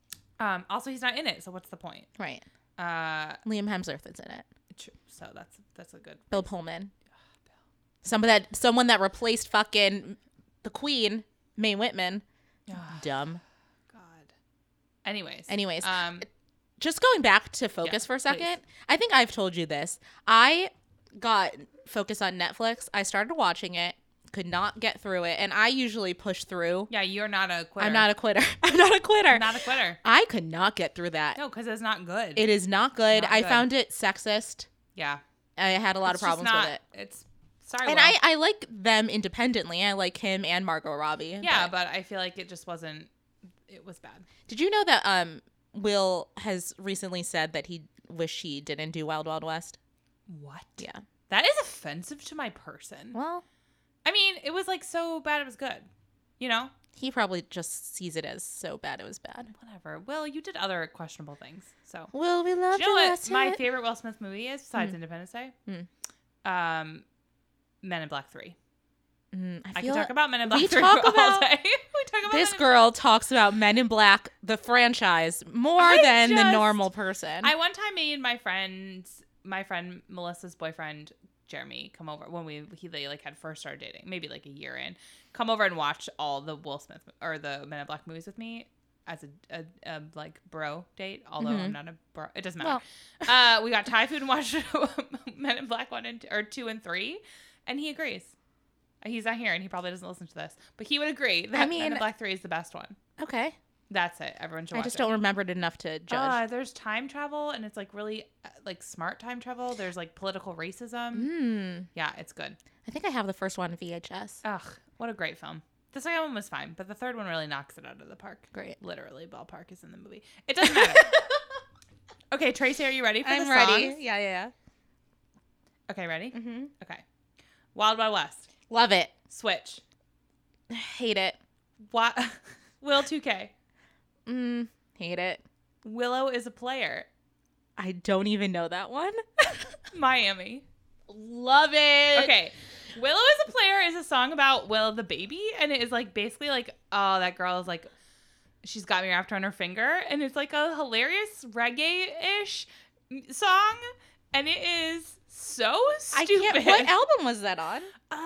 Um, also, he's not in it, so what's the point? Right. Uh, Liam Hemsworth is in it. tr- so that's that's a good. Bill Pullman. Some of that. Someone that replaced fucking the Queen, Mae Whitman. Dumb. God. Anyways. Anyways, Um, just going back to Focus Yeah, for a second, please. I think I've told you this. I got Focus on Netflix. I started watching it, could not get through it, and I usually push through. yeah, you're not a quitter. I'm not a quitter. I'm not a quitter. not a quitter. I could not get through that. No, because it's not good. It is not good. Not I good. found it sexist. yeah. I had a lot It's of just problems not- with it. It's sorry. And Will. I, I like them independently. I like him and Margot Robbie. yeah, but- but I feel like it just wasn't. It was bad. Did you know that um Will has recently said that he wished he didn't do Wild Wild West? What? Yeah. That is offensive to my person. Well, I mean, it was like so bad it was good. You know? he probably just sees it as so bad it was bad. Whatever. Well, you did other questionable things. So. Will we Do love you know what last my hit? favorite Will Smith movie is besides Independence Day? Hmm. Um, Men in Black three. Mm, I, I feel can talk about Men in Black we three talk all about- day. we talk about this Men in- girl talks about Men in Black, the franchise, more I than the just- normal person. I one time made my friends, my friend Melissa's boyfriend Jeremy, come over when we he they, like had first started dating, maybe like a year in, come over and watch all the Will Smith or the Men in Black movies with me as a, a, a like bro date. Although I'm not a bro, it doesn't matter. uh, we got Thai food and watched Men in Black one and or two and three, and he agrees. He's not here, and he probably doesn't listen to this, but he would agree that I Men in mean- Black three is the best one. okay. That's it. Everyone should I watch just it. don't remember it enough to judge. Uh, there's time travel, and it's like really uh, like smart time travel. There's like political racism. Hmm. Yeah, it's good. I think I have the first one V H S. Ugh, what a great film. The second one was fine, but the third one really knocks it out of the park. Great. Literally, ballpark is in the movie. It doesn't matter. Okay, Tracy, are you ready for I'm the ready. songs? Yeah, yeah, Okay, ready? yeah. Mm-hmm. Okay. Wild Wild West. Love it. Switch. Hate it. What? Will two K. Mm, hate it. Willow is a player. I don't even know that one. Miami. Love it. Okay. Willow is a player is a song about Willow the baby, and it is like basically like, oh, that girl is like, she's got me wrapped around her finger, and it's like a hilarious reggae-ish song, and it is so I stupid. can't. What album was that on?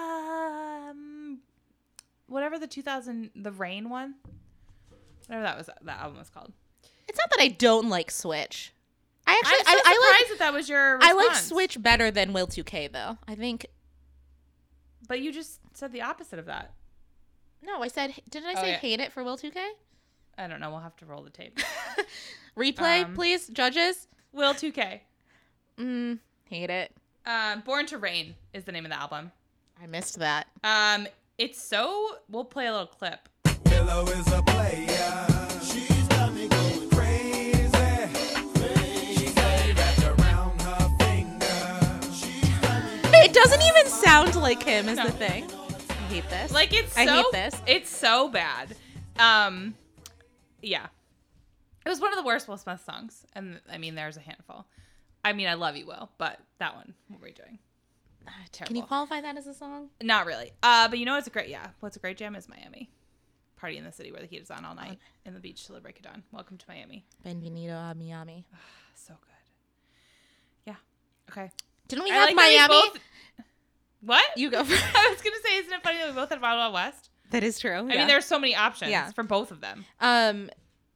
Um, whatever the two thousand the Rain one, whatever that was, that album was called. It's not that I don't like Switch. I actually, I'm so I, surprised I like, that that was your I response. like Switch better than Will two K though. I think. But you just said the opposite of that. No, I said. Didn't I Oh, say yeah. hate it for Will two K? I don't know. We'll have to roll the tape. Replay, Um, please, judges. Will two K. Mm, hate it. Um, Born to Rain is the name of the album. I missed that. Um, it's so. We'll play a little clip. Willow is a player. She's got me going crazy. She's got me wrapped around her finger. She's got me It doesn't even sound like him. Is No. the thing. I hate this. Like it's so. I hate this. It's so bad. Um, yeah, it was one of the worst Will Smith songs, and I mean, there's a handful. I mean, I love you, Will, but that one, what were you doing? Terrible. Can you qualify that as a song? Not really. Uh, but you know what's a great? Yeah, what's a great jam is Miami. Party in the city where the heat is on all night, in the beach till the break of dawn. Welcome to Miami. Benvenido a Miami. So good. Yeah. Okay. Didn't we I have like that we Miami? both- What? You go first. I was gonna say, isn't it funny that we both had Wild Wild West? That is true. I mean, there's so many options Yeah. for both of them. um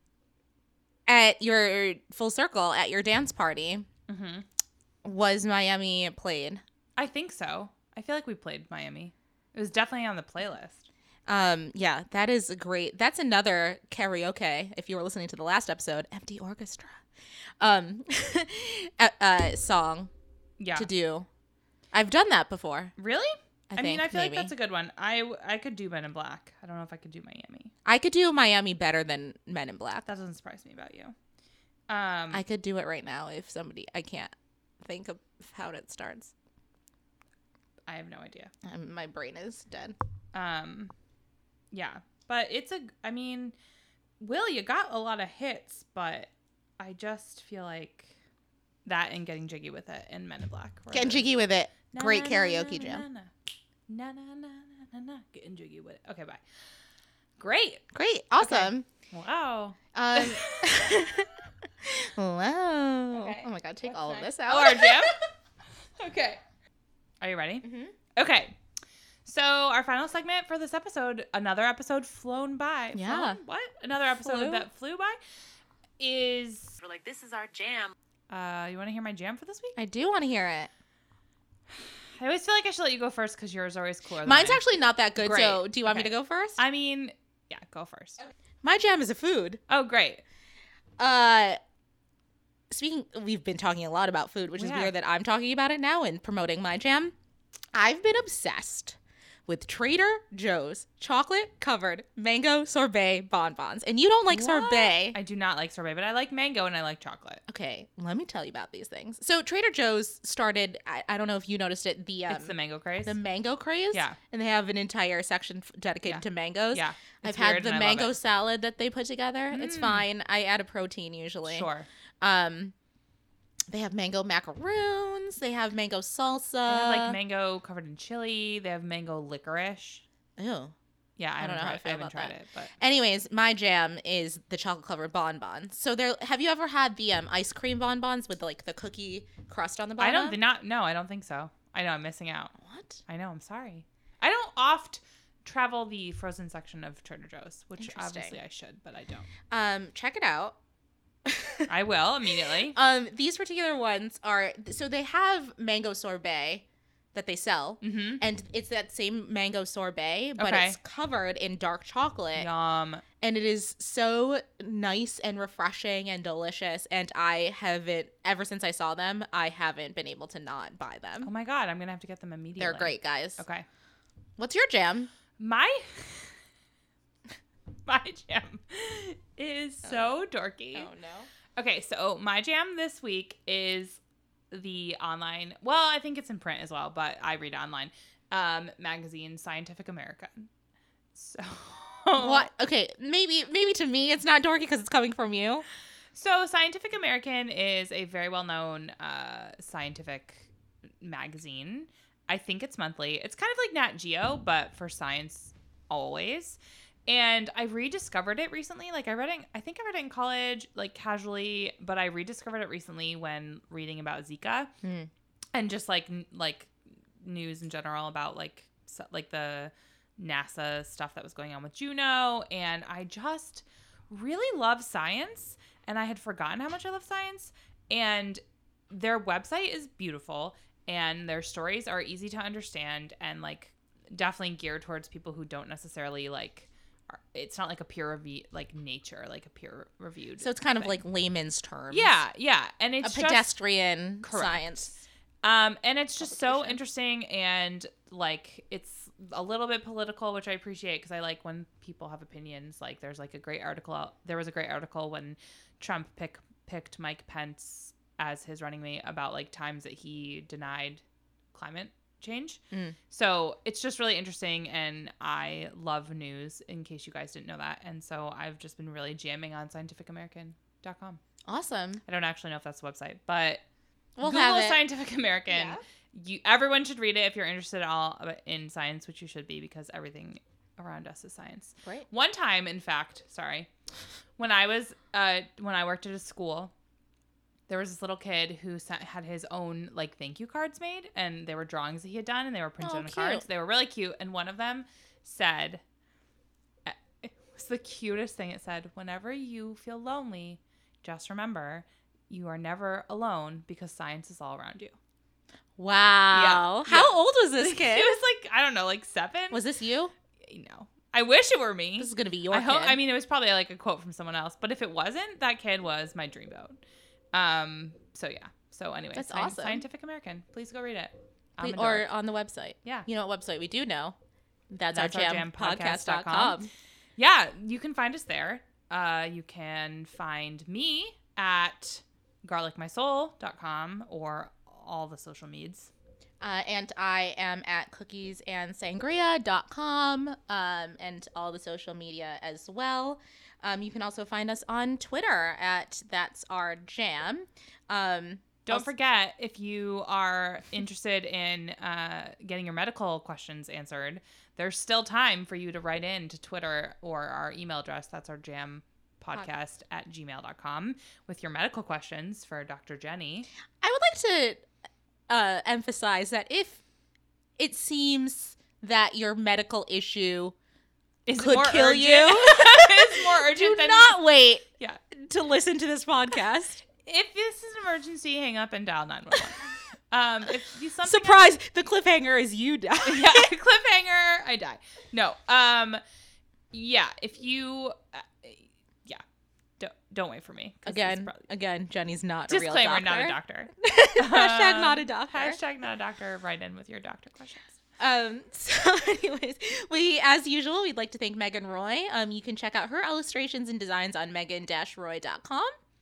at your full circle at your dance party Mm-hmm. was Miami played. I think so. I feel like we played Miami. It was definitely on the playlist. Um yeah, that is a great. That's another karaoke. If you were listening to the last episode, Empty Orchestra, um, uh, uh, song Yeah. to do. I've done that before. Really? I, I, mean, think, I feel maybe. like that's a good one. I I could do Men in Black. I don't know if I could do Miami. I could do Miami better than Men in Black. That doesn't surprise me about you. Um, I could do it right now if somebody. I can't think of how it starts. I have no idea. Um, my brain is dead. Um, yeah, but it's a. I mean, Will, you got a lot of hits, but I just feel like that and Getting Jiggy with It and Men in Black. were Getting the- jiggy with it. Na, Great na, karaoke na, jam. Na na na na na na. Getting jiggy with it. Okay, bye. Great. Great. Awesome. Wow. Um. Wow. Okay. Oh my God! Take What's all of next? this out. Oh, our jam. Okay. Are you ready? Mhm. Okay. So our final segment for this episode, another episode flown by. Yeah. Flown? What? Another episode Flew? that flew by is. We're like, this is our jam. Uh, you want to hear my jam for this week? I do want to hear it. I always feel like I should let you go first because yours are always cooler. Than Mine's mine. actually not that good. Great. So, do you want Okay. me to go first? I mean, yeah, go first. My jam is a food. Oh, great. Uh. Speaking, we've been talking a lot about food, which We is have. weird that I'm talking about it now and promoting my jam. I've been obsessed with Trader Joe's chocolate covered mango sorbet bonbons. And you don't like What? sorbet. I do not like sorbet, but I like mango and I like chocolate. Okay, let me tell you about these things. So Trader Joe's started, I, I don't know if you noticed it, the um, it's the mango craze. the mango craze. Yeah. And they have an entire section f- dedicated Yeah. to mangoes. yeah. I've it's had weird the and I love mango it. salad that they put together. It's Mm. fine. I add a protein usually. Sure. Um, they have mango macaroons. They have mango salsa. They have like mango covered in chili. They have mango licorice. Ew. Yeah, I, I don't haven't know how I tried, feel I haven't about tried that. it, but Anyways, my jam is the chocolate covered bonbons. So there, have you ever had the um, ice cream bonbons with like the cookie crust on the bottom? I don't not. No, I don't think so. I know I'm missing out. What? I know. I'm sorry. I don't oft travel the frozen section of Trader Joe's, which Interesting. obviously I should, but I don't. Um, check it out. I will immediately. Um, these particular ones are so they have mango sorbet that they sell, Mm-hmm. and it's that same mango sorbet, but Okay. it's covered in dark chocolate, Yum. and it is so nice and refreshing and delicious. And I haven't ever since I saw them, I haven't been able to not buy Oh them. my god, I'm gonna have to get them immediately. They're great, guys. Okay. What's your jam? My my jam is so dorky. no. Okay, so my jam this week is the online. Well, I think it's in print as well, but I read online. Um, magazine Scientific American. So What? Okay, maybe maybe to me it's not dorky because it's coming from you. So Scientific American is a very well-known uh, scientific magazine. I think it's monthly. It's kind of like Nat Geo, but for science always. And I rediscovered it recently. Like I read it, I think I read it in college, like casually, but I rediscovered it recently when reading about Zika Mm. and just like n- like news in general about like so, like the NASA stuff that was going on with Juno. And I just really love science, and I had forgotten how much I love science. And their website is beautiful, and their stories are easy to understand, and like definitely geared towards people who don't necessarily like. are- It's not like a peer review, like Nature, like a peer reviewed. So it's kind of thing. like layman's terms. yeah, yeah, and A it's just pedestrian Correct. science. Um, and it's just so publication. interesting, and like it's a little bit political, which I appreciate because I like when people have opinions. Like there's like a great article out. There was a great article when Trump pick, picked Mike Pence as his running mate about like times that he denied climate change. Mm. So it's just really interesting, and I love news in case you guys didn't know that. And so I've just been really jamming on scientific american dot com. Awesome. I don't actually know if that's the website, but We'll Google have it. Scientific American. Yeah. You everyone should read it if you're interested at all in science, which you should be because everything around us is science. Great. One time, in fact, sorry, when I was uh when I worked at a school, there was this little kid who sent, had his own like thank you cards made, and they were drawings that he had done, and they were printed Oh, on the cute. cards. They were really cute, and one of them said, it was the cutest thing. It said, "Whenever you feel lonely, just remember you are never alone because science is all around you." Wow. Yeah. How Yeah. old was this It kid? was like I don't know, like seven. Was this you? No, I wish it were me. This is gonna be your I hope. kid. I mean, it was probably like a quote from someone else, but if it wasn't, that kid was my dreamboat. Um. So yeah. So anyway, That's Sci- awesome. Scientific American. Please go read it. I'm We- a or dork. on the website. Yeah. You know what website we do know? That's, That's our our jam jam podcast dot podcast dot com. com. Yeah, you can find us there. Uh, you can find me at garlic my soul dot com or all the social medias. Uh, and I am at cookies and sangria dot com um, and all the social media as well. Um, you can also find us on Twitter at That's Our Jam. Um, Don't also- forget, if you are interested in uh, getting your medical questions answered, there's still time for you to write in to Twitter or our email address. That's our jam podcast at gmail dot com with your medical questions for Doctor Jenny. I would like to uh, emphasize that if it seems that your medical issue Is could it more kill urgent? you, It's more urgent do than not wait yeah. to listen to this podcast. If this is an emergency, hang up and dial nine one one. Um, if you something Surprise! The cliffhanger is you die. yeah, cliffhanger, I die. No. Um, yeah, if you, uh, yeah, don't don't wait for me. 'cause it's Again, probably- again, Jenny's not disclaimer, a real not a doctor. doctor. Hashtag Um, not a doctor. Hashtag not a doctor. Write in with your doctor questions. Um, so anyways, we, as usual, we'd like to thank Megan Roy. Um, you can check out her illustrations and designs on megan dash roy dot com.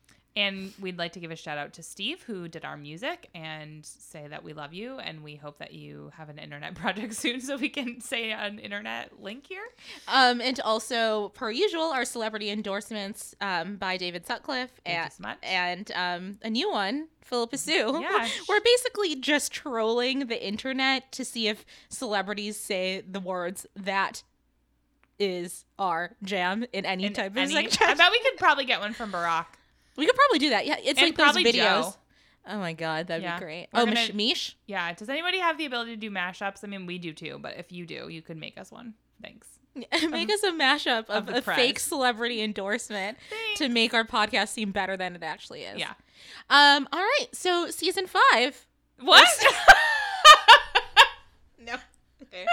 And we'd like to give a shout out to Steve, who did our music, and say that we love you, and we hope that you have an internet project soon so we can say an internet link here. Um, and also, per usual, our celebrity endorsements um, by David Sutcliffe Thank you and, so much. and um, a new one, Philippa Sue. Yeah. We're basically just trolling the internet to see if celebrities say the words that is our jam in any In type of any- section. I bet we could probably get one from Barack. We could probably do that. Yeah, it's And like those probably videos. Joe. Oh my god, that'd Yeah. be great. We're Oh, gonna- Mish, Mish? Yeah. Does anybody have the ability to do mashups? I mean, we do too, but if you do, you could make us one. Thanks. Make us a mashup of, of the a fake press. celebrity endorsement Thanks. to make our podcast seem better than it actually is. Yeah. Um. All right. So season five. What? No. Okay.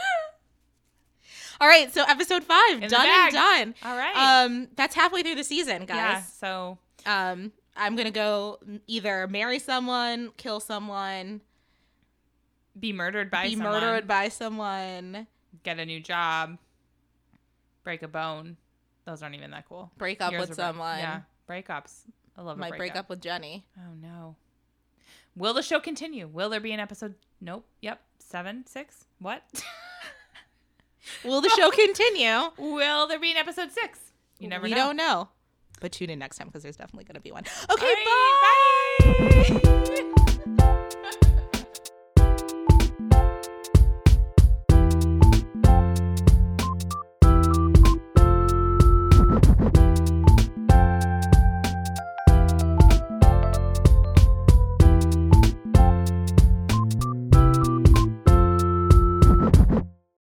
All right. So episode five, In the done bag. and done. All right. Um. That's halfway through the season, yeah. guys. So Um. I'm gonna go either marry someone, kill someone, be murdered by be someone. murdered by someone, Get a new job. Break a bone. Those aren't even that cool. break up Yours with are break- someone. Yeah. Breakups. I love a Might break breakup. up with Jenny. Oh no. Will the show continue? Will there be an episode? Nope. Yep. Seven, six. What? Will the show continue? Will there be an episode six? You never we know. don't know. but tune in next time because there's definitely going to be one. Okay, All right, bye. bye.